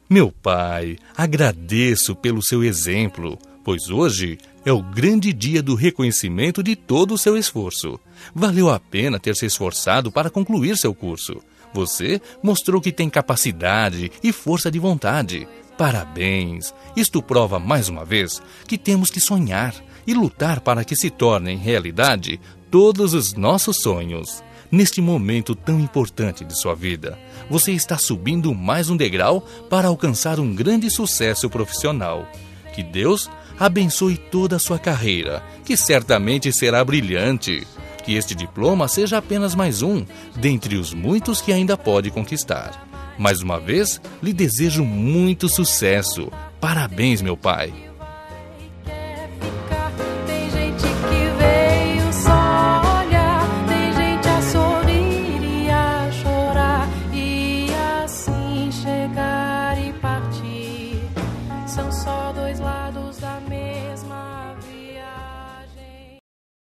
Meu pai, agradeço pelo seu exemplo, pois hoje é o grande dia do reconhecimento de todo o seu esforço. Valeu a pena ter se esforçado para concluir seu curso. Você mostrou que tem capacidade e força de vontade. Parabéns! Isto prova mais uma vez que temos que sonhar e lutar para que se tornem realidade todos os nossos sonhos. Neste momento tão importante de sua vida, você está subindo mais um degrau para alcançar um grande sucesso profissional. Que Deus abençoe toda a sua carreira, que certamente será brilhante. Que este diploma seja apenas mais um, dentre os muitos que ainda pode conquistar. Mais uma vez, lhe desejo muito sucesso. Parabéns, meu pai. Tem gente que veio só olhar, tem gente a sorrir e a chorar, e assim chegar e partir. São só